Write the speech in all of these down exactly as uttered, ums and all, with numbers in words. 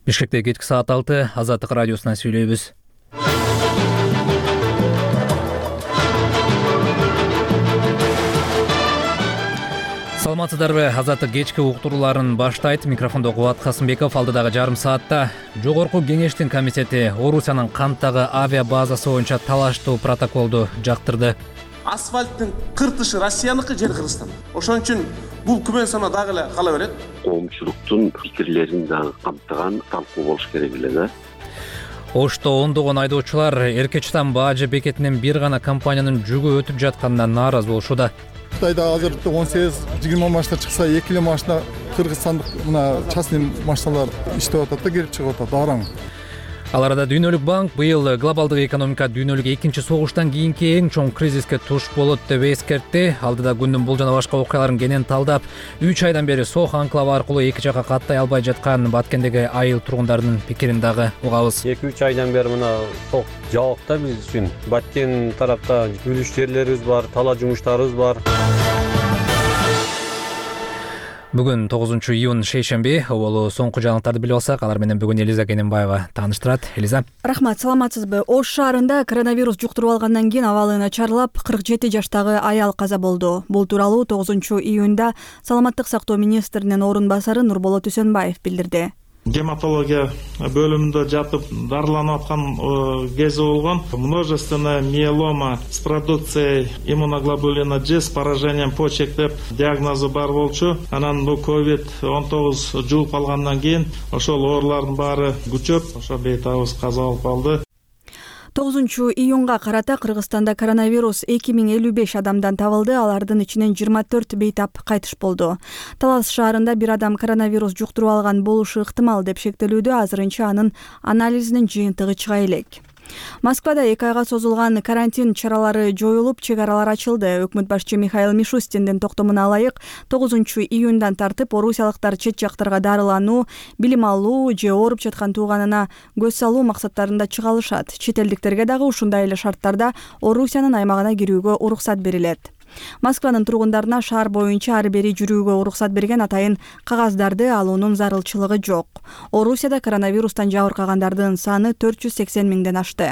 Бишкекте кечки саат алты Азаттык радиосунан сүйлөйбүз. Саламатсыздарбы? Азаттык кечки уктурууларын баштайт. Микрофондо Кубат Касымбеков. Алдыдагы жарым саатта Жогорку кеңештин комитети Орусиянын Канттагы авиа базасы боюнча талаштуу протоколду жактырды. Асфальттын кыртышы Россияныкы, жер Кыргызстан. Ошон үчүн бул күмөн саноо дагы эле кала берет. Коомчулуктун пикирлерин дагы камтыган талкуу болуш керек эле да. Ошто ондогон айдоочулар Эркечтан Баажы бекетинен бир гана компаниянын жүгү өтүп жатканына нааразы болушууда. Кытайда азыр он сегиз жыйырма машина чыкса, эки эле машина кыргызстандык мына частный машиналар иштеп атат да, кирип чыгып атат араң. Ал арада Дүйнөлүк банк быйыл глобалдык экономика дүйнөлүк экинчи согуштан кийинки эң чоң кризиске туш болот деп эскертти. Алдыда күндүн бул жана башка окуяларын кенен талдап, үч айдан бери Сох анклавы аркылуу эки жакка каттай албай жаткан Баткендеги айыл тургундардын пикирин дагы угабыз. эки үч айдан бери мына Сох жабык да биз үчүн. Баткен тарапта үлүш жерлерибиз бар, тала жумуштарыбыз бар. Бүгүн тогузунчу июнь шейшемби. Ол соңку жаңылыктарды билип алсак, алар менен бүгүн Элиза Кененбаева тааныштырат. Элиза. Рахмат, саламатсызбы? Ош шаарында коронавирус жуктуруп алгандан кийин абалы начарлап, кырк жети жаштагы аял каза болду. Бул тууралуу тогузунчу июнда Саламаттык сактоо министринин орун басары Нурболот Үсөнбаев билдирди. Гематология бөлүмүндө жатып дарыланып аткан кези болгон. Множественная миелома с продукцией иммуноглобулина G с поражением почек деп диагнозу бар болчу. Анан бул ковид он тогуз жугуп калгандан кийин ошол оорулардын баары күчөп, ошо бейтабыз каза болуп калды. тогузунчу июнга карата Кыргызстанда коронавирус эки миң элүү беш адамдан табылды, алардын ичинен жыйырма төрт бейтап кайтыш болду. Талас шаарында бир адам коронавирус жуктуруп алган болушу ыктымал деп шектелүүдө, азырынча анын анализинин жыйынтыгы чыга элек. Москвада эки айга созулган карантин чаралары жоюлуп, чек аралар ачылды. Өкмөт башчы Михаил Мишустиндин токтомуна ылайык, тогузунчу июндан тартып орусиялыктар чет жактарга дарылануу, билим алуу же ооруп жаткан тууганына көз салуу максаттарында чыга алышат. Чет элдиктерге дагы ушундай эле шарттарда Орусиянын аймагына кирүүгө уруксат берилет. Москванын тургундарына шаар боюнча ар бери жүрүүгө уруксат берген, атайын кагаздарды алуунун зарылчылыгы жок. Орусияда коронавирустан жабыркагандардын саны төрт жүз сексен миңден ашты.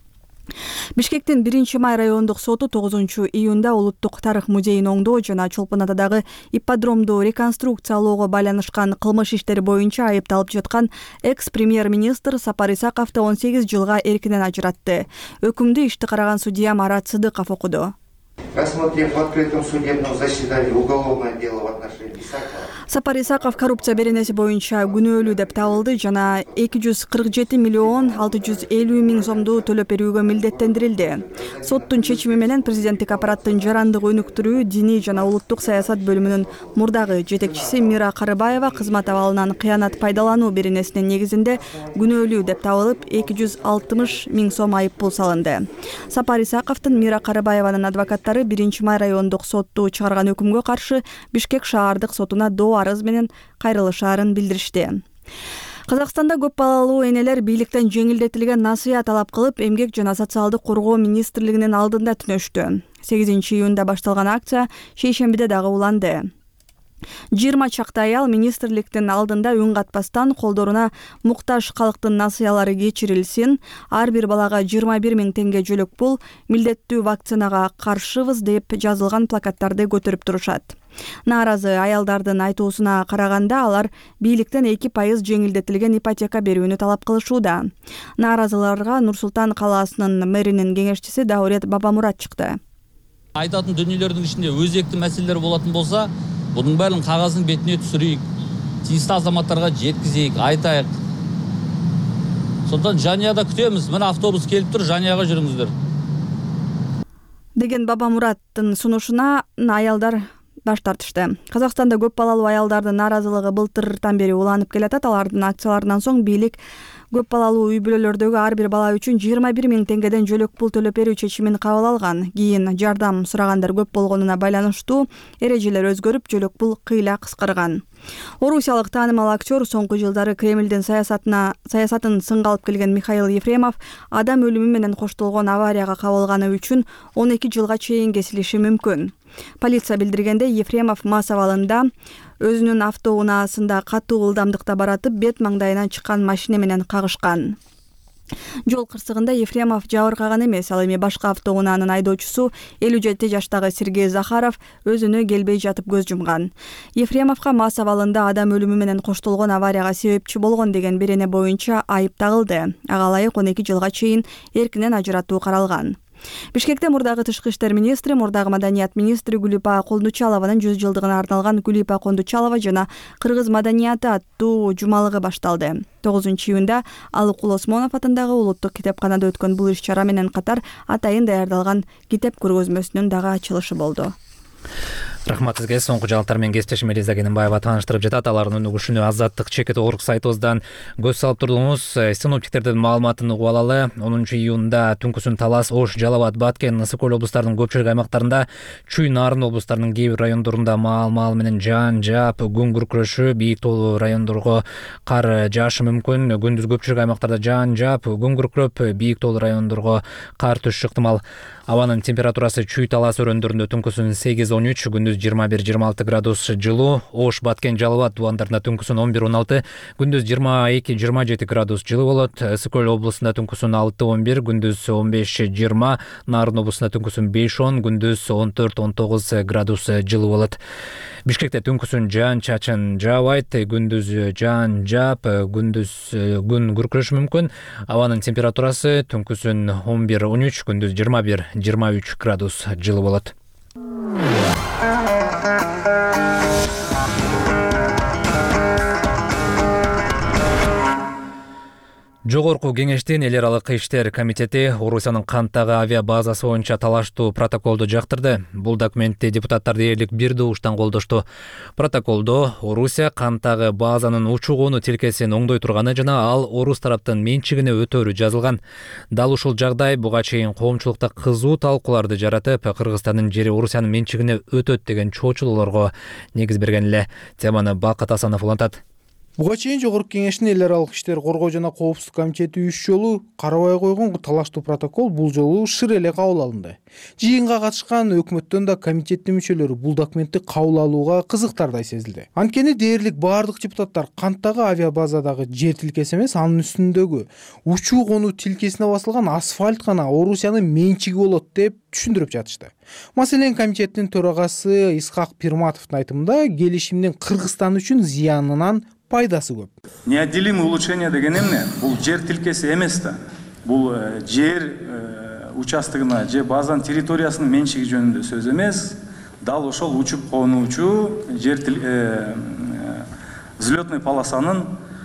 Бишкектин биринчи май райондук соту тогузунчу июнда Улуттук тарых музейин оңдоо жана Чолпон Атадагы ипподромду реконструкциялоого байланышкан кылмыш иштери боюнча айыпталып жаткан экс-премьер-министр Сапар Исаковду он сегиз жылга эркинен ажыратты. Өкүмдү ишти караган судья Марат Сыдыков окуду. Рассмотрев в открытом судебном заседании уголовное дело в отношении Исакова. Сапар Исаков коррупция беренеси боюнча күнөөлүү деп табылды жана эки жүз кырк жети миллион алты жүз элүү миң сомду төлөп берүүгө милдеттендирилди. Соттун чечими менен президенттик аппараттын жарандык өнүктүрүү, диний жана улуттук саясат бөлүмүнүн мурдагы жетекчиси Мира Карыбаева кызмат абалынан кыянат пайдалануу беренесинин негизинде күнөөлүү деп табылып, эки жүз алтымыш миң сом айып пул салынды. Сапар Исаковдун Мира Карыбаеванын адвокаттары биринчи май райондук сотту чыгарган өкүмгө каршы Бишкек шаардык сотуна доо арыз менен кайрылышаарын билдиришти. Казакстанда көп балалуу энелер бийликтен жеңилдетилген насыя талап кылып, эмгек жана социалдык коргоо министрлигинин алдында түнөштү. сегизинчи июнда башталган акция шейшембиде дагы уланды. жыйырма чакты аял министрликтин алдында үн катпастан колдоруна муктаж калктын насыялары кечирилсин, ар бир балага жыйырма бир миң теңге жөлөк пул, милдеттүү вакцинага каршыбыз деп жазылган плакаттарды көтөрүп турушат. Нааразы аялдардын айтуусуна караганда, алар бийликтен эки пайыз жеңилдетилген ипотека берүүнү талап кылышууда. Нааразыларга Нур-Султан калаасынын мэринин кеңешчиси Даурет Бабамурат чыкты. Айтатын дүниелердин ичинде өзекти маселелер болатын болса, bunun бәрін қағаздың бетіне түсірейік, тиісті азаматтарға жеткізейік, айтайық. Сондықтан жанұяда күтеміз. Мына автобус келіп тұр, жанұяға жүріңіздер. Деген Бабамураттын сунушуна аялдар баш тартышты. Казакстанда көп балалуу аялдардын нааразылыгы былтыртан бери уланып келатат. Алардын акцияларынан соң бийлик көп балалуу үй бүлөлөрдөгү ар бир бала үчүн жыйырма бир миң теңгеден жөлөк пул төлөп берүү чечимин кабыл алган. Кийин жардам сурагандар көп болгонуна байланыштуу эрежелер өзгөрүп, жөлөк пул кыйла кыскарган. Орусиялык таанымал актер соңку жылдары Кремлдин саясатына саясатын сынга алып келген Михаил Ефремов адам өлүмү менен коштолгон аварияга кабылганы үчүн он эки жылга чейин кесилиши мүмкүн. Полиция билдиргенде, Ефремов мас абалында өзүнүн автоунаасында катуу ылдамдыкта баратып, бет маңдайынан чыккан машина менен кагышкан. Жол кырсыгында Ефремов жабыркаган эмес, ал эми башка автоунаанын айдоочусу элүү жети жаштагы Сергей Захаров өзүнө келбей жатып көз жумган. Ефремовго мас абалында адам өлүмү менен коштолгон аварияга себепчи болгон деген берене боюнча айып тагылды. Ага ылайык он эки жылга чейин эркинен ажыратуу каралган. Бишкекте мурдагы тышкы иштер министри, мурдагы маданият министри Гүлипа Кондучалованын жүз жылдыгына арналган Гүлипа Кондучалова жана кыргыз маданияты аттуу жумалыгы башталды. тогузунчу июнда Алыкул Осмонов атындагы улуттук китепканада өткөн бул иш-чара менен катар атайын даярдалган китеп көргөзмөсүнүн дагы ачылышы болду. Рахмат сизге. Соңку жаңылыктар менен кесиптешим Элиза Кененбаева тааныштырып жатат. Алардын өнүгүшүнө Азаттык чекит орг сайтыбыздан көз салып турдуңуз. Синоптиктердин маалыматын угуп алалы. онунчу июнда Түнкүсүн, Талас, Ош, Жалал Абад, Баткен, Ысык Көл облустарынын көпчүлүк аймактарында, Чүй, Нарын облустарынын кээ бир райондорунда маал-маал менен жаан жаап, күн күркүрөшү, бийик тоолуу райондорго кар жаашы мүмкүн. Күндүз көпчүлүк аймактарда жаан жаап, күн күркүрөп, бийик тоолуу райондорго кар түшүшү ыктымал. Абанын температурасы Чүй, Талас өрөндөрүндө түнкүсүн сегиз он үч, күндүз жыйырма бир жыйырма алты градус жылуу. Ош, Баткен, Жалал Абад дубандарында түнкүсүн он бир он алты, күндүз жыйырма эки жыйырма жети градус жылуу болот. Ысык Көл облусунда түнкүсүн алты он бир, күндүз он беш жыйырма, Нарын облусунда түнкүсүн беш он, күндүз он төрт он тогуз градус жылуу болот. Бишкекте түнкүсүн жаан чачын жаабайт, күндүз жаан жаап, күндүз күн күркүрөшү мүмкүн. Абанын температурасы түнкүсүн он бир он үч, күндүз жыйырма бир жыйырма үч градус жылуу болот. Жогорку кеңештин эл аралык иштер комитети Орусиянын Канттагы авиа базасы боюнча талаштуу протоколду жактырды. Бул документти депутаттар дээрлик бир добуштан колдошту. Протоколдо Орусия Канттагы базанын учуу-конуу тилкесин оңдой турганы жана ал орус тараптын менчигине өтөөрү жазылган. Дал ушул жагдай буга чейин коомчулукта кызуу талкууларды жаратып, Кыргызстандын жери Орусиянын менчигине өтөт деген чоочулоолорго негиз берген эле. Теманы Балкат Асанов улантат. Буга чейин Жогорку кеңештин эл аралык иштер коргоо жана коопсуздук комитети үч жолу карабай койгон талаштуу протокол бул жолу шыр эле кабыл алынды. Жыйынга катышкан өкмөттөн да комитеттин мүчөлөрү бул документти кабыл алууга кызыктардай сезилди. Анткени дээрлик баардык депутаттар Канттагы авиабазадагы жер тилкеси эмес, анын үстүндөгү учуу-конуу тилкесине басылган асфальт гана Орусиянын менчиги болот деп түшүндүрүп жатышты. Маселен, комитеттин төрагасы Исхак Пирматовдун айтымында келишимдин Кыргызстан үчүн зыянынан пайдасы көп. Неотделимое улучшение деген эмне? Бул жер тилкеси эмес да. Бул жер участогуна же базанын территориясынын менчиги жөнүндө сөз эмес. Дал ошол учуп конуучу жер взлетный полосанын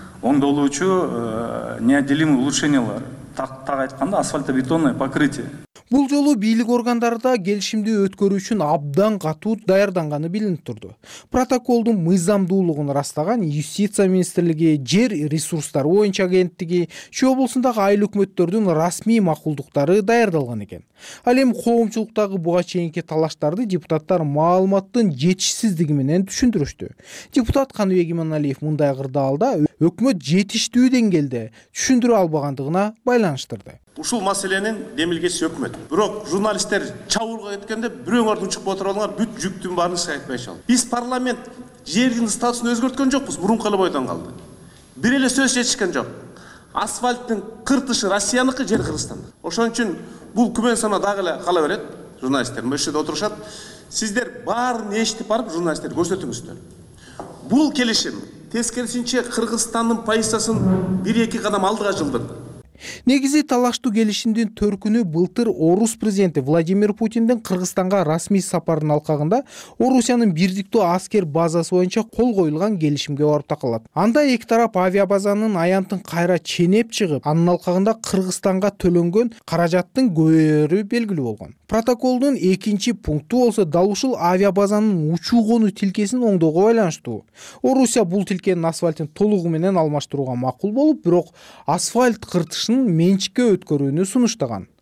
оңдолуучу неотделимый улучшениялар. Так айтканда асфальтобетонное покрытие. Бул жолу бийлик органдары да келишимди өткөрүү үчүн абдан катуу даярданганы билинип турду. Протоколдун мыйзамдуулугун ырастаган Юстиция министрлиги, Жер ресурстары боюнча агенттиги, Чүй облусундагы айыл өкмөттөрдүн расмий макулдуктары даярдалган экен. Ал эми коомчулуктагы буга чейинки талаштарды депутаттар маалыматтын жетишсиздиги менен түшүндүрүштү. Депутат Каныбек Иманалиев мындай кырдаалда өкмөт жетиштүү деңгээлде түшүндүрө албагандыгына байланыштырды. Ушул маселенин демилгеси өкмөт. Бирок журналисттер чабуулга кеткенде бирөөңөр учуп отуруп алыңар, бүт жүктүн баарын сиз айтпайчы. Биз парламент жердин статусун өзгөрткөн жокпуз, мурунку эле бойдон калды. Бир эле сөз жетишкен жок. Асфальттын кыртышы Россияныкы, жер Кыргызстандыкы. Ошон үчүн бул күмөн саноо дагы эле кала берет. Журналисттер мөшөдө отурушат. Сиздер баарын эшитип барып журналисттерге көрсөтүңүздөр. Бул келишим тескерисинче Кыргызстандын позициясын бир эки кадам алдыга жылдырды. Негизи талаштуу келишимдин төркүнү былтыр орус президенти Владимир Путиндин Кыргызстанга расмий сапарынын алкагында Орусиянын бирдиктүү аскер базасы боюнча кол коюлган келишимге барып такалат. Анда эки тарап авиабазанын аянтын кайра ченеп чыгып, анын алкагында Кыргызстанга төлөнгөн каражаттын көбөйөрү белгилүү болгон. Протоколдун экинчи пункту болсо дал ушул авиабазанын учуу-конуу тилкесин оңдоого байланыштуу. Орусия бул тилкенин асфальтын толугу менен алмаштырууга макул болуп, бирок асфальт кыртышын менчикке өткөрүүнү сунуштаган.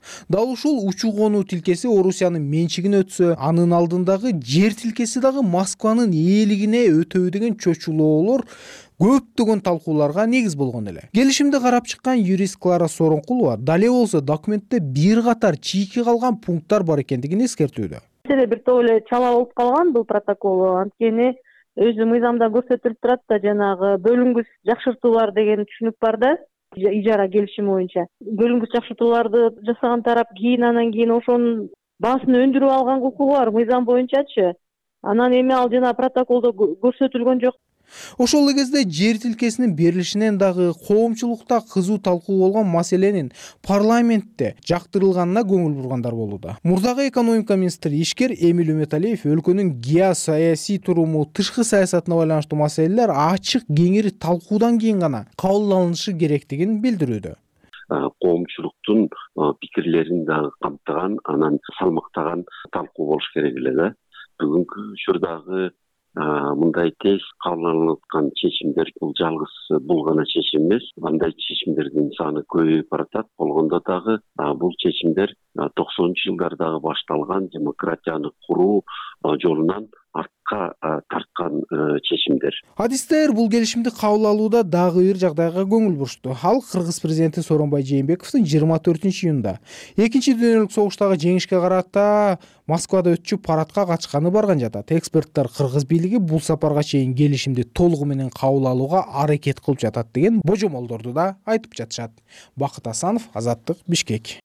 Дал ушул учуу конуу тилкеси Орусиянын менчигине өтсө, анын алдындагы жер тилкеси дагы Москванын ээлигине өтөбү деген чочулоолор көптөгөн талкууларга негиз болгон эле. Келишимди карап чыккан юрист Клара Соронкулова дале болсо документте бир катар чийки калган пункттар бар экендигин эскертүүдө. Бир топ эле чала болуп калган бул протокол, анткени өзү мыйзамда көрсөтүлүп турат да, жанагы бөлүнгүч жакшыртуулар деген түшүнүк бар да, ижара келишими боюнча. Бөлүнгүч жакшыртууларды жасаган тарап кийин анан кийин ошонун баасын өндүрүп алган укугу бар мыйзам боюнчачы. Анан эми ал жана протоколдо көрсөтүлгөн жок. Ошол эле кезде жер тилкесинин берилишинен дагы коомчулукта кызуу талкуу болгон маселенин парламентте жактырылганына көңүл бургандар болууда. Мурдагы экономика министри ишкер Эмиль Үмөталиев өлкөнүн геосаясий туруму, тышкы саясатына байланыштуу маселелер ачык кеңири талкуудан кийин гана кабыл алынышы керектигин билдирүүдө. Коомчулуктун пикирлерин дагы камтыган, анан салмактаган талкуу болуш керек эле да. Бүгүнкү учурдагы мындай тез кабыл алынып аткан чечимдер бул жалгыз бул гана чечим эмес. Андай чечимдердин саны көбөйүп баратат. Болгондо дагы бул чечимдер токсонунчу жылдардагы башталган демократияны куруу жолунан артка тарткан чечимдер. Адистер бул келишимди кабыл алууда дагы бир жагдайга көңүл бурушту. Ал Кыргыз президенти Сооронбай Жээнбековдун жыйырма төртүнчү июнда экинчи дүйнөлүк согуштагы жеңишке карата Москвада өтчү парадка катышканы барган жатат. Эксперттер Кыргыз бийлиги бул сапарга чейин келишимди толугу менен кабыл алууга аракет кылып жатат деген божомолдорду да айтып жатышат. Бакыт Асанов, Азаттык, Бишкек.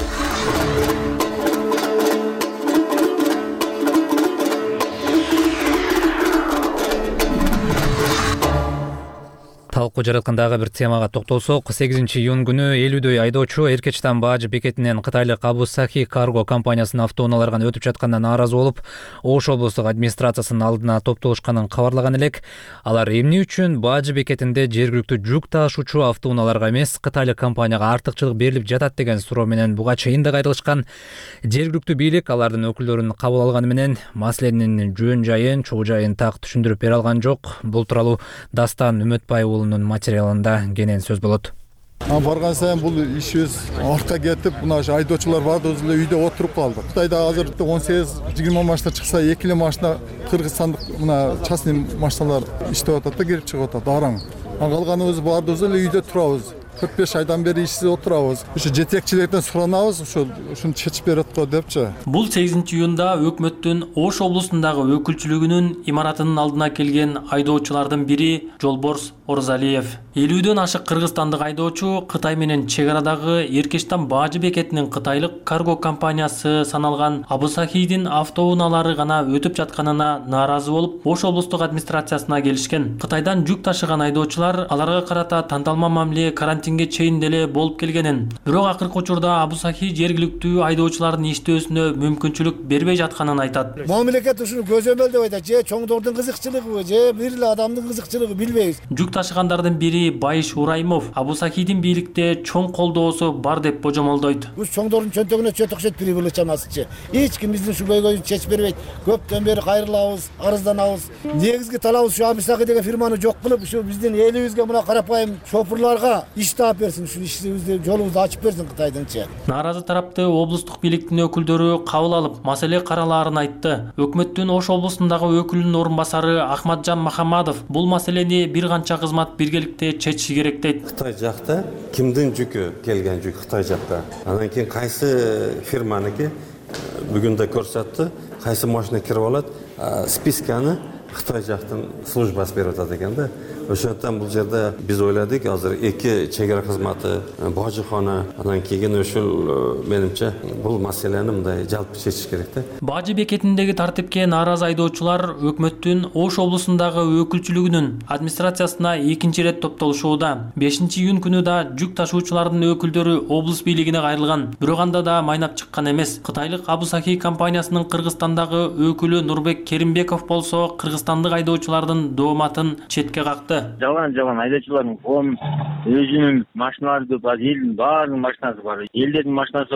Талкуу жараткан дагы бир темага токтолсок, сегизинчи июнь күнү элүүдөй айдоочу Эркечтан Баажы бекетинен кытайлык Абусахи карго компаниясынын автоунааларга өтүп жатканына нааразы болуп, Ош облустук администрациясынын алдына топтолушканын кабарлаган элек. Алар эмне үчүн Баажы бекетинде жергиликтүү жүк таашуучу автоунааларга эмес, кытайлык компанияга артыкчылык берилип жатат деген суроо менен буга чейин да кайрылышкан. Жергиликтүү бийлик алардын өкүлдөрүн кабыл алганы менен маселенин жөн жайын, чогуу жайын так түшүндүрүп бере алган жок. Бул тууралуу Дастан Үмөтбай материалында кенен сөз болот. Барган сайын бул ишибиз артка кетип, мына айдоочулар баардыгыбыз эле үйдө отуруп калдык. Кытайда азыр он сегиз жыйырма машина чыкса, эки эле машина кыргызстандык мына частный машиналар иштеп атат да, кирип чыгып атат араң. Калганыбыз баардыгыбыз эле үйдө турабыз. төрт беш айдан бери ишсиз отурабыз. Ушу жетекчилерден суранабыз, ошол ушуну чечип берет го депчи. Бул сегизинчи июнда өкмөттүн Ош облусундагы өкүлчүлүгүнүн имаратынын алдына келген айдоочулардын бири Жолборс Орзалиев. элүүдөн ашык кыргызстандык айдоочу Кытай менен чек арадагы Эркечтан Баажы бекетинин кытайлык карго компаниясы саналган Абусахидин автоунаалары гана өтүп жатканына нааразы болуп, Ош облустук администрациясына келишкен. Кытайдан жүк ташыган айдоочулар аларга карата танталма мамиле карантинге чейин деле болуп келгенин, бирок акыркы учурда Абусахи жергиликтүү айдоочулардын иштөөсүнө мүмкүнчүлүк бербей жатканын айтат. Мамлекет ушуну көзөмөлдөп атат, же чоңдордун кызыкчылыгыбы, же бир эле адамдын кызыкчылыгы билбейбиз. Жүк ташыгандардын бири Байыш Ураймов Абусахидин бийликте чоң колдоосу бар деп божомолдойт. Бул чоңдордун чөнтөгүнө чөтөкчөт прибыль чамасычы. Эч ким биздин ушул көйгөйдү чечип бербейт. Көптөн бери кайрылабыз, арызданабыз. Негизги талабыбыз ушу Абусахи деген фирманы жок кылып, ушу биздин элибизге мына карапайым шофурларга иш таап берсин, ушу ишибизди жолубузду ачып берсин Кытайдыңчы. Нааразы тарапты облустук бийликтин өкүлдөрү кабыл алып, маселе каралаарын айтты. Өкмөттүн Ош облусундагы өкүлүнүн орун басары Ахматжан Махамадов бул маселени бир канча кызмат биргеликте чечиши керек дейт. Кытай жакта кимдин жүкү келген жүк Кытай жакта. Анан кийин кайсы фирманики бүгүн да көрсөттү, кайсы машина кирип алат, списканы Кытай жактын службасы берип атат экен да. Ошондон бул жерде биз ойладык, азыр эки чек ара кызматы, бажыкана, анан кийин ушул менимче бул маселени мындай жалпы чечиш керек да. Баажы бекетиндеги тартипке нааразы айдоочулар өкмөттүн Ош облусундагы өкүлчүлүгүнүн администрациясына экинчи ирет топтолушууда. бешинчи июнь күнү да жүк ташуучулардын өкүлдөрү облус бийлигине кайрылган. Бирок анда да майнап чыккан эмес. Кытайлык Абусахи компаниясынын Кыргызстандагы өкүлү Нурбек Керимбеков болсо кыргызстандык айдоочулардын дооматын четке какты. Жалган жалган айдоочулардын коом өзүнүн машиналары көп, элдин баарынын машинасы бар. Элдердин машинасы бар. Көп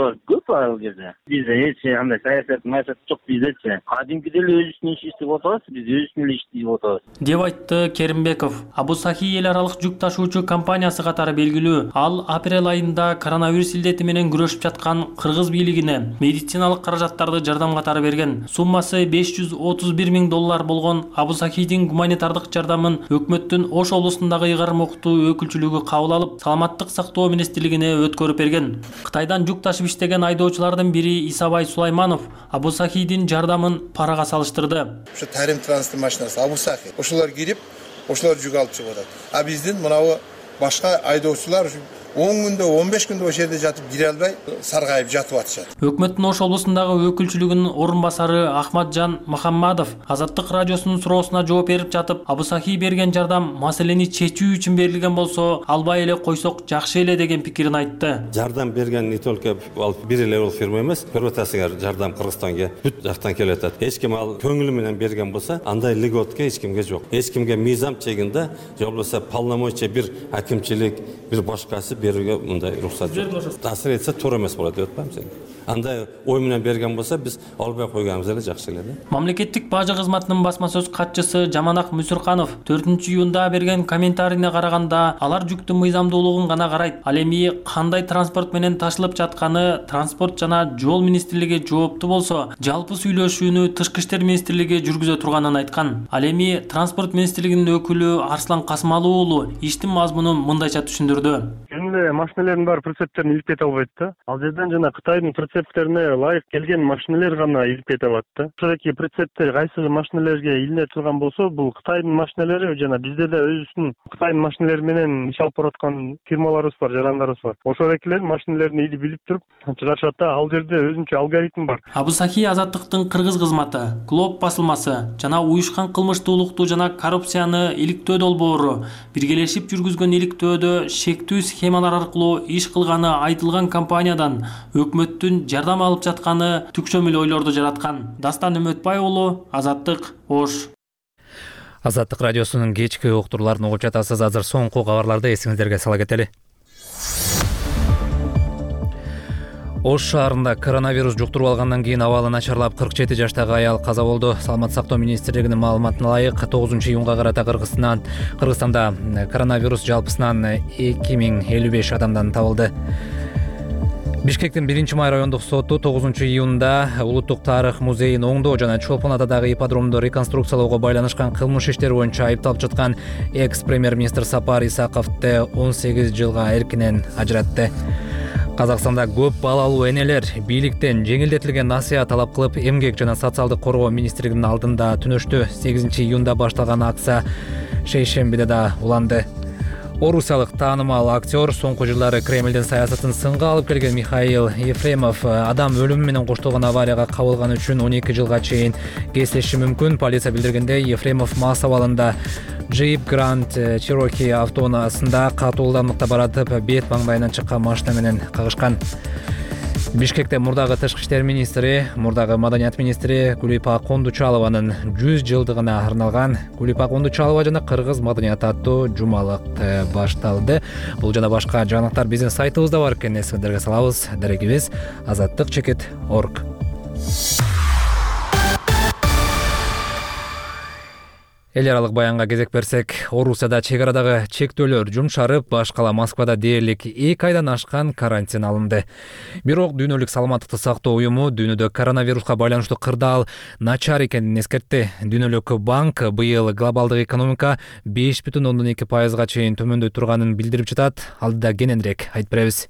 атпайбы ал жерде. Бизде эч андай саясат, саясат жок биздечи. Кадимкидей эле өзүбүздүн иш иштеп атабыз, биз өзүбүздүн эле ишти иштеп атабыз. деп айтты Керимбеков. Абу Сахи эл аралык жүк ташуучу компаниясы катары белгилүү. Ал апрель айында коронавирус илдети менен күрөшүп жаткан кыргыз бийлигине медициналык каражаттарды жардам катары берген. Суммасы беш жүз отуз бир миң доллар болгон Абу Сахидин гуманитардык жардамын өкмөттүн Ош облусундагы ыйгарым окутуу өкүлчүлүгү кабыл алып, саламаттык сактоо министрлигине өткөрүп берген. Кытайдан жүк ташып иштеген айдоочулардын бири Исабай Сулайманов Абу Сахидин жардамын парага салыштырды. Ошо тарим транспорт машинасы Абу Сахи. Ошолор кирип, ошолор жүк алып чыгып атат. А биздин мынабы башка айдоочулар он күндө, он беш күндө ошол жерде жатып кире албай, саргайып жатып атышат. Өкмөттүн Ош облусундагы өкүлчүлүгүнүн орун басары Ахматжан Мухаммадов Азаттык радиосунун суроосуна жооп берип жатып, Абу Сахи берген жардам маселени чечүү үчүн берилген болсо, албай эле койсок жакшы эле деген пикирин айтты. Жардам берген не только бир эле ол фирма эмес, көрөтасыңар жардам Кыргызстанга бүт жактан келип атат. Эч ким ал көңүлү менен берген болсо, андай льготка эч кимге жок. Эч кимге мыйзам чегинде, же болбосо полномочия бир акимчилик, бир башкасы берүүгө мындай уруксат жок. Таасир этсе туура эмес болот деп атпаймын сен. Андай ой менен берген болсо, биз албай койганыбыз эле жакшы эле да. Мамлекеттик бажы кызматынын басма сөз катчысы Жаманак Мүсүрканов төртүнчү июнда берген комментарийине караганда, алар жүктүн мыйзамдуулугун гана карайт. Ал эми кандай транспорт менен ташылып жатканы транспорт жана жол министрлиги жооптуу болсо, жалпы сүйлөшүүнү Тышкы иштер министрлиги жүргүзө турганын айткан. Ал эми транспорт министрлигинин өкүлү Арслан Касымалы уулу иштин мазмунун мындайча түшүндүрдү. Эле машиналердин баары прицептерин илип кете албайт да. Ал жерден жана Кытайдын прицептерине ылайык келген машиналер гана илип кете алат да. Ошондой прицептер кайсы машиналерге илине турган болсо, бул Кытайдын машиналери жана бизде да өзүбүздүн Кытайдын машиналери менен иш алып бараткан фирмаларыбыз бар, жарандарыбыз бар. Ошолор машиналерин илип илип туруп чыгарышат да. Ал жерде өзүнчө алгоритм бар. Абу Сахи Азаттыктын кыргыз кызматы, Клоп басылмасы жана уюшкан кылмыштуулукту жана коррупцияны иликтөө долбоору биргелешип жүргүзгөн иликтөөдө шектүү схемалар аркылуу иш кылганы айтылган компаниядан өкмөттүн жардам алып жатканы түкчөмүл ойлорду жараткан. Дастан Үмөтбай уулу, Азаттык, Ош. Азаттык радиосунун кечки уктурларын угуп жатасыз. Азыр соңку кабарларды эсиңиздерге сала кетели. Ош шаарында коронавирус жуктуруп алгандан кийин абалы начарлап кырк жети жаштагы аял каза болду. Саламаттык сактоо министрлигинин маалыматына ылайык тогузунчу июнга карата Кыргызстандан Кыргызстанда коронавирус жалпысынан эки миң элүү беш адамдан табылды. Бишкектин биринчи май райондук соту тогузунчу июнда Улуттук тарых музейин оңдоо жана Чолпон атадагы ипподромду реконструкциялоого байланышкан кылмыш иштери боюнча айыпталып жаткан экс-премьер-министр Сапар Исаковду он сегиз жылга эркинен ажыратты. Казакстанда көп балалуу энелер бийликтен жеңилдетилген насыя талап кылып, эмгек жана социалдык коргоо министрлигинин алдында түнөштү. сегизинчи июнда башталган акция шейшембиде да уланды. Орусиялык таанымал актер соңку жылдары Кремлдин саясатын сынга алып келген Михаил Ефремов адам өлүмү менен коштолгон аварияга кабылган үчүн он эки жылга чейин кесилиши мүмкүн. Полиция билдиргендей, Ефремов мас абалында Jeep Grand Cherokee автоунаасында катуу ылдамдыкта баратып, бет маңдайынан чыккан машина менен кагышкан. Бишкекте мурдагы тышкы иштер министри, мурдагы маданият министри Кулипа Кондучалованын жүз жылдыгына арналган Кулипа Кондучалова жана кыргыз маданияты аттуу жумалык башталды. Бул жана башка жаңылыктар биздин сайтыбызда бар экен, эсиңиздерге салабыз. Дарегибиз азаттык чекит точка орг. Эл аралык баянга кезек берсек, Орусияда чек арадагы чектөөлөр жумшарып, башкала Москвада дээрлик эки айдан ашкан карантин алынды. Бирок дүйнөлүк саламаттыкты сактоо уюму дүйнөдө коронавируска байланыштуу кырдаал начар экенин эскертти. Дүйнөлүк банк быйыл глобалдык экономика беш бүтүн ондон эки пайызга чейин төмөндөй турганын билдирип жатат. Алдыда кененирээк айтып беребиз.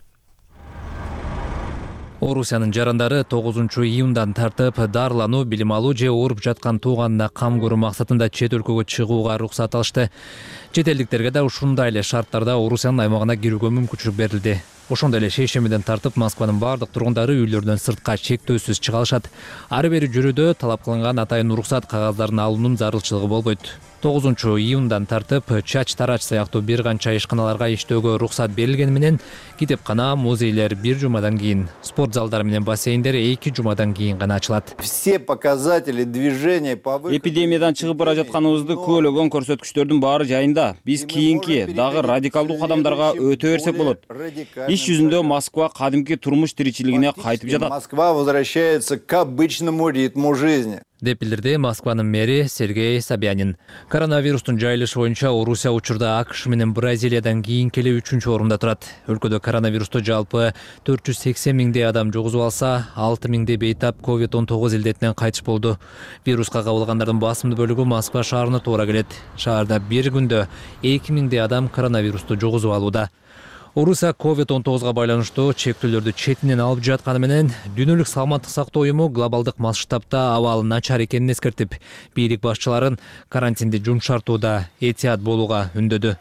Орусиянын жарандары тогузунчу июндан тартып дарылануу, билим алуу же ооруп жаткан тууганына кам көрүү максатында чет өлкөгө чыгууга уруксат алышты. Чет элдиктерге да ушундай эле шарттарда Орусиянын аймагына кирүүгө мүмкүнчүлүк берилди. Ошондой эле шейшембиден тартып Москванын бардык тургундары үйлөрүнөн сыртка чектөөсүз чыга алышат. Ары бери жүрүүдө талап кылынган атайын уруксат кагаздарын алуунун зарылчылыгы болбойт. тогузунчу июндан тартып чач тарач сыяктуу бир канча ишканаларга иштөөгө уруксат берилгени менен китепкана, музейлер бир жумадан кийин, спорт залдары менен бассейндер эки жумадан кийин гана ачылат. Все показатели движения по выходу. Эпидемиядан чыгып бара жатканыбызды күбөлөгөн көрсөткүчтөрдүн баары жайында. Биз кийинки дагы радикалдуу кадамдарга өтө берсек болот. Иш жүзүндө Москва кадимки турмуш тиричилигине кайтып жатат. Москва возвращается к обычному ритму жизни. деп билдирди Москванын мэри Сергей Собянин. Коронавирустун жайылышы боюнча Орусия учурда АКШ менен Бразилиядан кийинки эле үчүнчү орунда турат. Өлкөдө коронавирусту жалпы төрт жүз сексен миңдей адам жугузуп алса, алты миңдей бейтап ковид он тогуз илдетинен кайтыш болду. Вируска кабылгандардын басымдуу бөлүгү Москва шаарына туура келет. Шаарда бир күндө эки миңдей адам коронавирусту жугузуп алууда. Орусия ковид он тогузга байланыштуу чектөөлөрдү четинен алып жатканы менен дүйнөлүк саламаттык сактоо уюму глобалдык масштабта абалы начар экенин эскертип, бийлик башчыларын карантинди жумшартууда этият болууга үндөдү.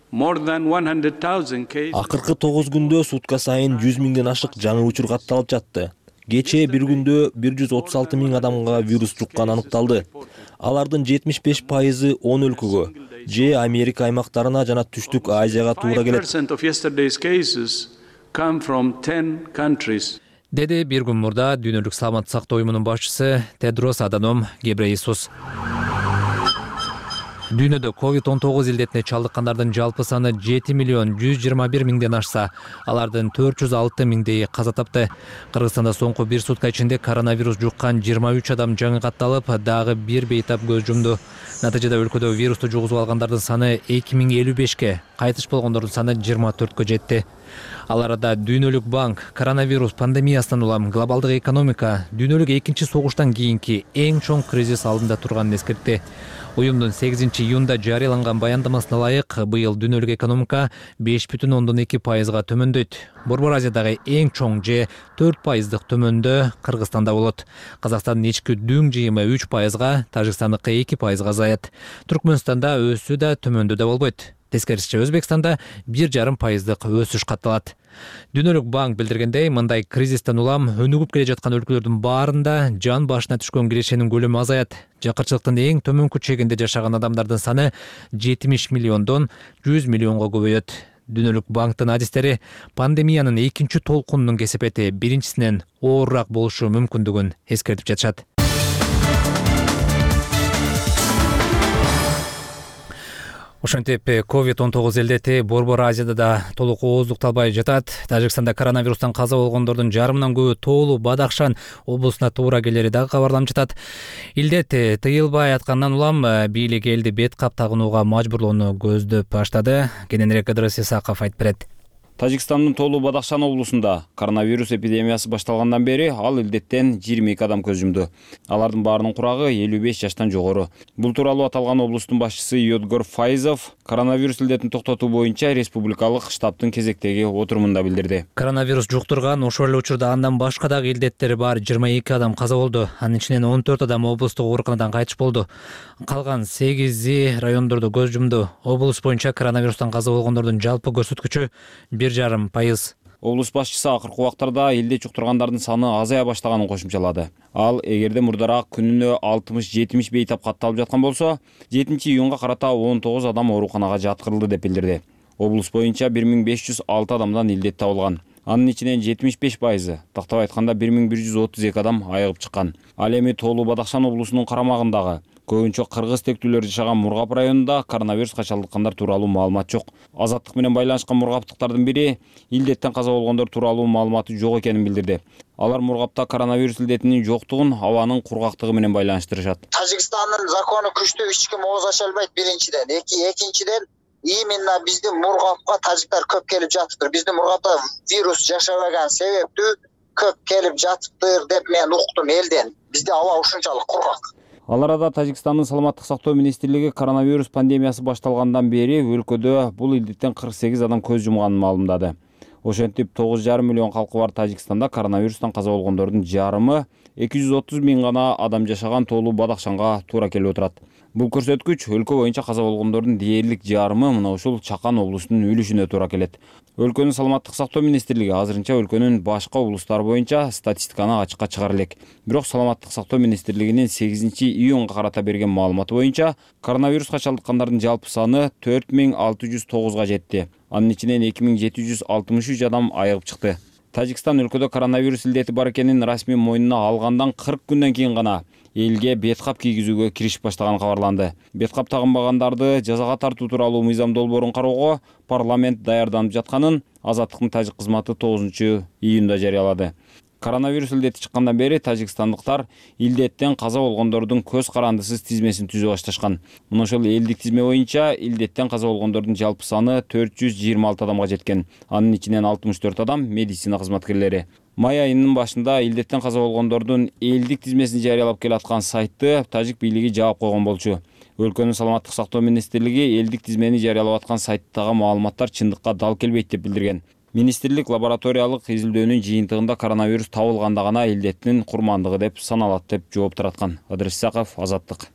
Акыркы тогуз күндө сутка сайын жүз миңден ашык жаңы учур катталып жатты. Кечээ бир күндө бир жүз отуз алты миң адамга вирус жукканы аныкталды. Алардын жетимиш беш пайызы он өлкөгө, же Америка аймактарына жана Түштүк Азияга туура келет. Деди бир күн мурда дүйнөлүк саламаттык сактоо уюмунун башчысы Тедрос Аданом Гебрейесус. Дүйнөдө ковид он тогуз илдетине чалдыккандардын жалпы саны жети миллион жүз жыйырма бир миңден ашса, алардын төрт жүз алты миңдейи каза тапты. Кыргызстанда соңку бир сутка ичинде коронавирус жуккан жыйырма үч адам жаңы катталып, дагы бир бейтап көз жумду. Натыйжада өлкөдө вирусту жугузуп алгандардын саны эки миң элүү бешке, кайтыш болгондордун саны жыйырма төрткө жетти. Ал арада Дүйнөлүк банк коронавирус пандемиясынан улам глобалдык экономика дүйнөлүк экинчи согуштан кийинки эң чоң кризис алдында турганын эскертти. Уюмдун сегизинчи июнда жарыяланган баяндамасына ылайык, быйыл дүйнөлүк экономика беш бүтүн ондон эки пайызга төмөндөйт. Борбор Азиядагы эң чоң же төрт пайыздык төмөндөө Кыргызстанда болот. Казакстандын ички дүң жыйымы үч пайызга, Тажикстандыкы эки пайызга азаят. Түркмөнстанда өсүү да төмөндөө да болбойт. Тескерисинче Өзбекстанда бир жарым пайыздык өсүш катталат. Дүйнөлүк банк билдиргендей, мындай кризистен улам өнүгүп келе жаткан өлкөлөрдүн баарында жан башына түшкөн кирешенин көлөмү азаят. Жакырчылыктын эң төмөнкү чегинде жашаган адамдардын саны жетимиш миллиондон жүз миллионго көбөйөт. Дүйнөлүк банктын адистери пандемиянын экинчи толкунунун кесепети биринчисинен оорураак болушу мүмкүндүгүн эскертип жатышат. Ошентип ковид он тогуз илдети Борбор Азияда да толук ооздукталбай жатат. Тажикстанда коронавирустан каза болгондордун жарымынан көбү Тоолу Бадахшан облусуна туура келери дагы кабарланып жатат. Илдет тыйылбай аткандан улам бийлик элди бет кап тагынууга мажбурлоону көздөп баштады. Кененирээк Ыдырыс Исаков айтып берет. Тажикстандын Тоолу Бадахшан облусунда коронавирус эпидемиясы башталгандан бери ал илдеттен жыйырма эки адам көз жумду. Алардын баарынын курагы элүү беш жаштан жогору. Бул тууралуу аталган облустун башчысы Йодгор Файзов коронавирус илдетин токтотуу боюнча республикалык штабтын кезектеги отурумунда билдирди. Коронавирус жуктурган ошол эле учурда андан башка дагы илдеттери бар жыйырма эки адам каза болду. Анын ичинен он төрт адам облустук ооруканадан кайтыш болду. Калган сегизи райондордо көз жумду. Облус боюнча коронавирустан каза болгондордун жалпы көрсөткүчү бир жарым пайыз. Облус башчысы акыркы убактарда элде жуктургандардын саны азая баштаганын кошумчалады. Ал эгерде мурдараак күнүнө алтымыш жетимиш бейтап катталып жаткан болсо, жетинчи июнга карата он тогуз адам ооруканага жаткырылды деп билдирди. Облус боюнча бир миң беш жүз алты адамдан илдет табылган. Анын ичинен жетимиш беш пайызы, тактап айтканда бир миң бир жүз отуз эки адам айыгып чыккан. Ал эми Тоолу Бадахшан облусунун карамагындагы көбүнчө кыргыз тектүүлөр жашаган Мургап районунда коронавирусқа чалдыккандар тууралуу маалымат жок. Азаттык менен байланышкан мургаптыктардын бири илдеттен каза болгондор тууралуу маалыматы жок экенин билдирди. Алар Мургапта коронавирус илдетинин жоктугун абанын кургактыгы менен байланыштырышат. Тажикстандын закону күчтүү, эч ким ооз ача албайт биринчиден. Эки экинчиден именно биздин Мургапка тажиктар көп келип жатыптыр. Биздин Мургапта вирус жашабаган себептүү көп келип жатыптыр деп мен уктум элден. Бизде аба ушунчалык кургак. Ал арада Тажикстандын саламаттык сактоо министрлиги коронавирус пандемиясы башталгандан бери өлкөдө бул илдеттен кырк сегиз адам көз жумганын маалымдады. Ошентип тогуз жарым миллион калкы бар Тажикстанда коронавирустан каза болгондордун жарымы эки жүз отуз миң гана адам жашаган Тоолу Бадахшанга туура келип отурат. Бул көрсөткүч өлкө боюнча каза болгондордун дээрлик жарымы мына ушул Чакан облусунун үлүшүнө туура келет. Өлкөнүн саламаттык сактоо министрлиги азырынча өлкөнүн башка облустары боюнча статистиканы ачыкка чыгара элек. Бирок саламаттык сактоо министрлигинин сегизинчи июнга карата берген маалыматы боюнча коронавируска чалдыккандардын жалпы саны төрт миң алты жүз тогузга жетти. Анын ичинен эки миң жети жүз алтымыш үч адам айыгып чыкты. Тажикстан өлкөдө коронавирус илдети бар экенин расмий мойнуна алгандан кырк күндөн кийин гана элге беткап кийгизүүгө киришип баштаганы кабарланды. Беткап тагынбагандарды жазага тартуу тууралуу мыйзам долбоорун кароого парламент даярданып жатканын Азаттыктын тажик кызматы тогузунчу июнда жарыялады. Коронавирус илдети чыккандан бери тажикстандыктар илдеттен каза болгондордун көз карандысыз тизмесин түзө башташкан. Мына ошол элдик тизме боюнча илдеттен каза болгондордун жалпы саны төрт жүз жыйырма алты адамга жеткен. Анын ичинен алтымыш төрт адам медицина кызматкерлери. Май айынын башында илдеттен каза болгондордун элдик тизмесин жарыялап келаткан сайтты тажик бийлиги жаап койгон болчу. Өлкөнүн саламаттык сактоо министрлиги элдик тизмени жарыялап аткан сайттагы маалыматтар чындыкка дал келбейт деп билдирген. Министрлик лабораториялык изилдөөнүн жыйынтыгында коронавирус табылганда гана илдеттин курмандыгы деп саналат деп жооп тараткан. Адрес Исаков, Азаттык.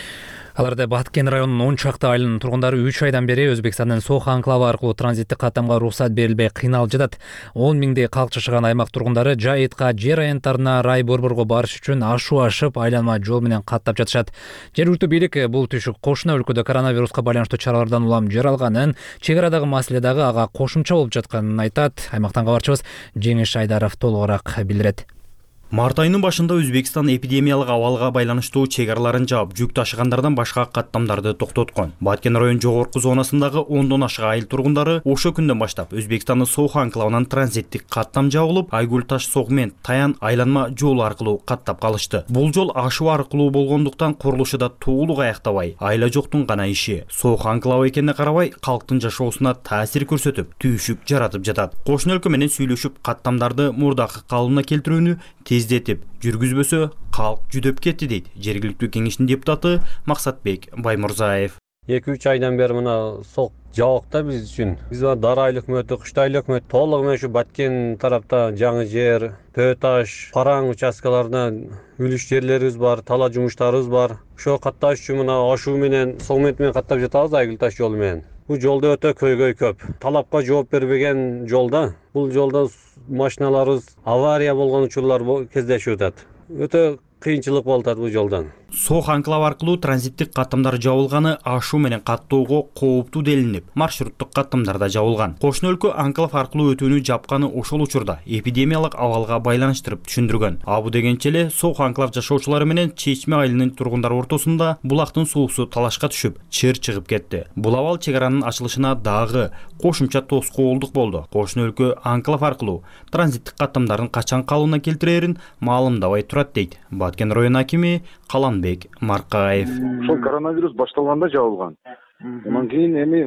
Аларда Баткен районунун он чакты айылынын тургундары үч айдан бери Өзбекстандын Сох анклавы аркылуу транзиттик каттамга уруксат берилбей кыйналып жатат. он миңдей калк жашаган аймак тургундары жайытка, жер аянттарына, рай борборго барыш үчүн ашуу ашып, айланма жол менен каттап жатышат. Жергиликтүү бийлик бул түшүк кошуна өлкөдө коронавируска байланыштуу чаралардан улам жер алганын, чек арадагы маселе дагы ага кошумча болуп жатканын айтат. Аймактан кабарчыбыз Жеңиш Айдаров толугураак билдирет. Март айынын башында Өзбекстан эпидемиялык абалга байланыштуу чек араларын жаап, жүк ташыгандардан башка каттамдарды токтоткон. Баткен район жогорку зонасындагы ондон ашык айыл тургундары ошо күндөн баштап Өзбекстандын Сох анклавынан транзиттик каттам жабылып, Айгүл таш Согмен Таян айланма жол аркылуу каттап калышты. Бул жол ашуу аркылуу болгондуктан курулушу да туулук аяктабай, айла жоктун гана иши. Сох анклавы экенине карабай, калктын жашоосуна таасир көрсөтүп, түйшүк жаратып жатат. Кошуна өлкө менен сүйлөшүп, каттамдарды мурдакы калыбына келтирүүнү тездетип жүргүзбөсө калк жүдөп кетти дейт жергиликтүү кеңештин депутаты Максатбек Баймурзаев. эки үч айдан бери мына сок жабыкта биз үчүн. Биз Дара айыл өкмөтү, Кыштай айыл өкмөтү толугу менен ушу Баткен тарапта жаңы жер, Төө таш, Параң участкаларына үлүш жерлерибиз бар, тала жумуштарыбыз бар. Ошо катташ үчүн мына ашуу менен Согмент менен каттап жатабыз Айгүл таш жолу менен. Бул жолдо өтө көйгөй көп. Талапка жооп бербеген жолда, бул жолда машиналарыбыз авария болгон учурлар кездешип атат. Өтө кыйынчылык болуп атат бул жолдон. Сох анклав аркылуу транзиттик каттамдар жабылганы ашуу менен каттоого кооптуу делинип, маршруттук каттамдар да жабылган. Кошуна өлкө анклав аркылуу өтүүнү жапканы ошол учурда эпидемиялык абалга байланыштырып түшүндүргөн. Абу дегенче эле Сох анклав жашоочулары менен Чечме айылынын тургундары ортосунда булактын суусу талашка түшүп, чыр чыгып кетти. Бул абал чек аранын ачылышына дагы кошумча тоскоолдук болду. Кошуна өлкө анклав аркылуу транзиттик каттамдарын качан калыбына келтирерин маалымдабай турат дейт Баткен район акими Каланбек Маркаев. Ошол коронавирус башталганда жабылган. Анан кийин эми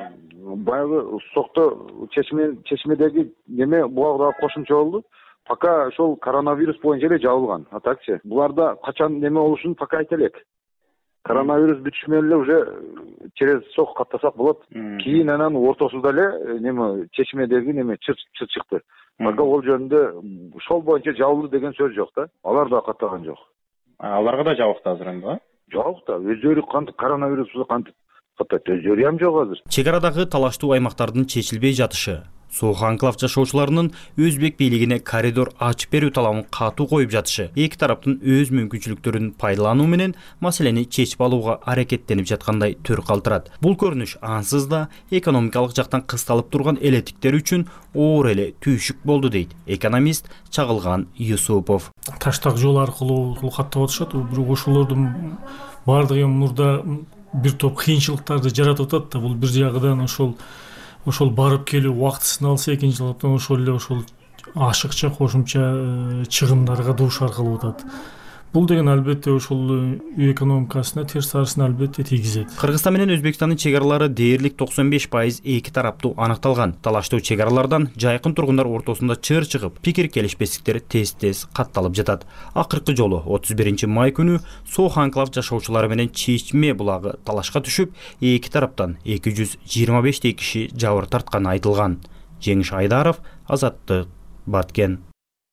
баягы Сокто чечме чечмедеги неме буга кошумча болду. Пока ошол коронавирус боюнча эле жабылган. А такчы буларда качан неме болушун пока айта элек. Коронавирус бүтүш менен эле уже через Сок каттасак болот. Кийин анан ортосунда эле неме чечмедеги неме чыр чыкты. Пока ол жөнүндө ошол боюнча жабылды деген сөз жок да. Алар да каттаган жок. Аларга да жабыкты азыр эмне? Жок да, өздөрү кантип коронавирусу кантип каттайт, өздөрү ham жок азыр. Чек арадагы талаштуу аймактардын чечилбей жатышы, Сох анклав жашоочуларынын Өзбек бийлигине коридор ачып берүү талабын катуу коюп жатышы, эки тараптын өз мүмкүнчүлүктөрүн пайдалануу менен маселени чечип алууга аракеттенип жаткандай төр калтырат. Бул көрүнүш ансыз да экономикалык жактан кысталып турган элеттиктер үчүн оор эле түйшүк болду дейт экономист Чагылган Юсупов. Таштак жол аркылуу каттап атышат, бирок ошолордун баардыгы мурда бир топ кыйынчылыктарды жаратып атат да, бул бир жагынан ошол ошол барып келүү убактысын алса, экинчи жактан ошол эле ошол ашыкча кошумча чыгымдарга дуушар кылып атат. Бул деген албетте ошол үй экономикасына терс арысын албетте тийгизет. Кыргызстан менен Өзбекстандын чек аралары дээрлик токсон беш пайыз эки тараптуу анықталган. Талаштуу чек аралардан жайкын тургундар ортосунда чыр чыгып, пикир келишпестиктер тез-тез катталып жатат. Акыркы жолу отуз биринчи май күнү Сох анклав жашоочулары менен Чечме булагы талашка түшүп, эки тараптан эки жүз жыйырма бештей киши жабыр тартканы айтылган. Жеңиш Айдаров, Азаттык, Баткен.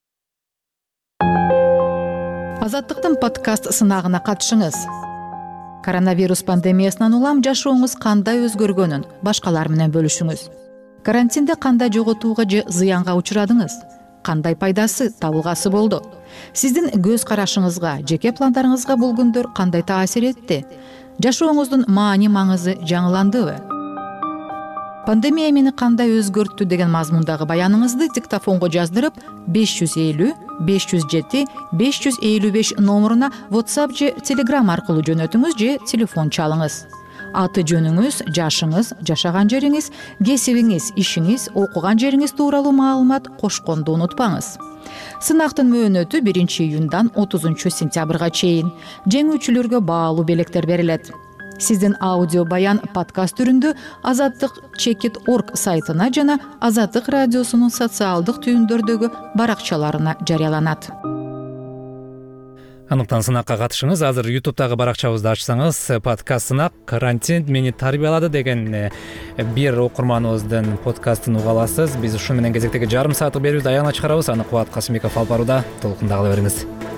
Азаттыктын подкаст сынагына катышыңыз. Коронавирус пандемиясынан улам жашооңуз кандай өзгөргөнүн башкалар менен бөлүшүңүз. Карантинде кандай жоготууга же зыянга учурадыңыз? Кандай пайдасы, табылгасы болду? Сиздин көз карашыңызга, жеке пландарыңызга бул күндөр кандай таасир этти? Жашооңуздун маани маңызы жаңыландыбы? Пандемия мени кандай өзгөрттү деген мазмундагы баяныңызды диктофонго жаздырып беш жүз элүү беш жүз жети беш жүз элүү беш номуруна WhatsApp же Telegram аркылуу жөнөтүңүз же телефон чалыңыз. Аты жөнүңүз, жашыңыз, жашаган жериңиз, кесибиңиз, ишиңиз, окуган жериңиз тууралуу маалымат кошконду унутпаңыз. Сынактын мөөнөтү биринчи июндан отузунчу сентябрга чейин. Жеңүүчүлөргө баалуу белектер берилет. Сиздин аудио баян подкаст түрүндө Азаттык чекит точка орг сайтына жана Азаттык радиосунун социалдык түйүндөрдөгү баракчаларына жарыяланат. Анықтан сынаққа қатышыңыз. Азыр ютубтагы баракчабызды ачсаңыз, подкаст сынак карантин мени тарбиялады деген бир окурманыбыздын подкастын уга аласыз. Биз ушу менен кезектеги жарым сааттык берүүбүздү аягына чыгарабыз. Аны Кубат Касымбеков алып барууда. Толкунда кала бериңиз.